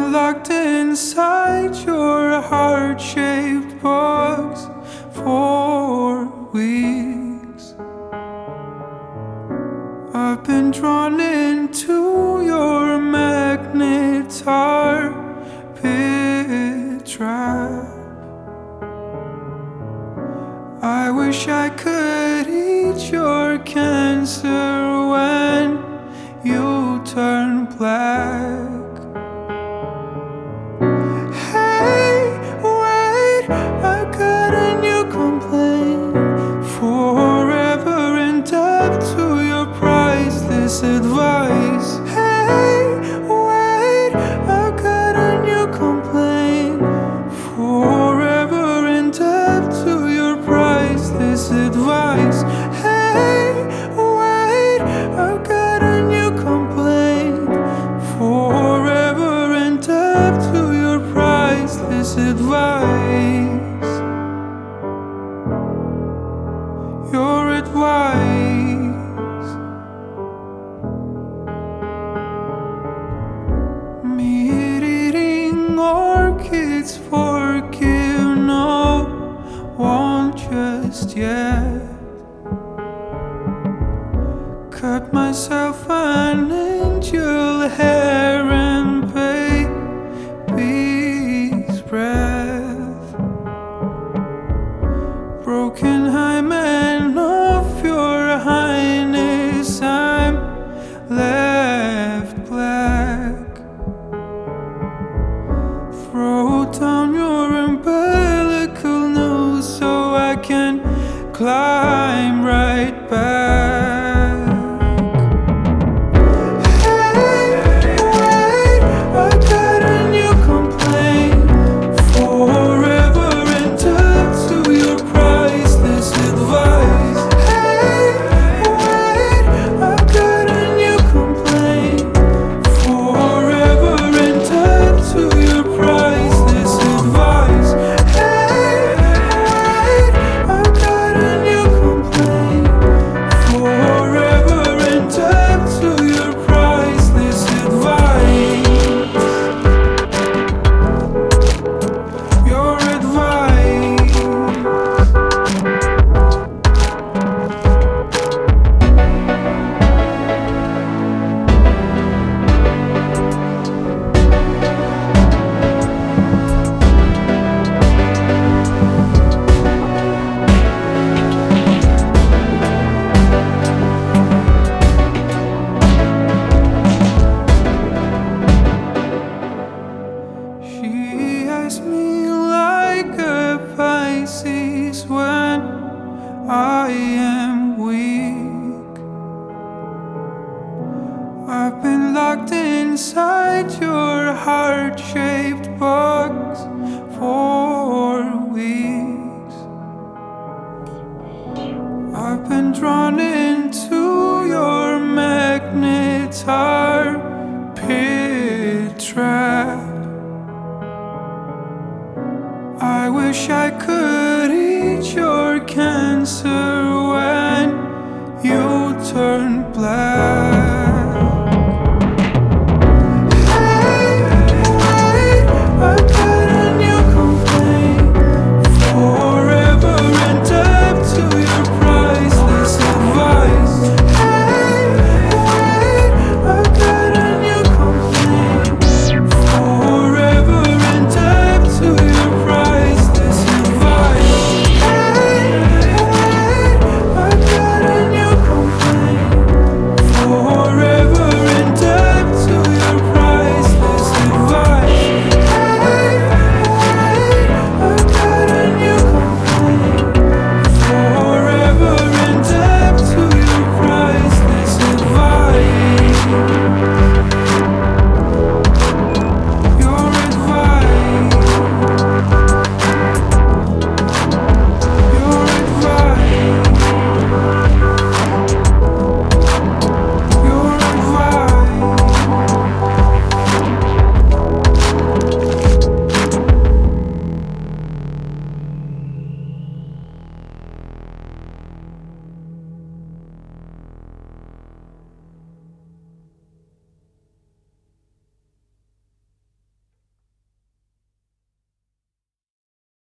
been locked inside your heart-shaped box for weeks. I've been drawn into your magnetar pit trap. I wish I could eat your cancer when you turn black. Hey, wait, I got a new complaint. Forever in debt to your priceless advice. Hey, wait, I got a new complaint. Forever in debt to your priceless advice. Hey, wait, I got a new complaint. Forever in debt to your priceless advice. Your advice. Meat-eating orchids, forgive, no, won't just yet. Cut myself an angel hair and baby's breath. Broken hymen of your highness, I'm left black. Throw down your umbilical noose so I can climb right back. Me like a Pisces when I am weak. I've been locked inside your heart-shaped box for weeks. I've been drawn into your magnetar pit trap. I wish I could eat your cancer when you turn black.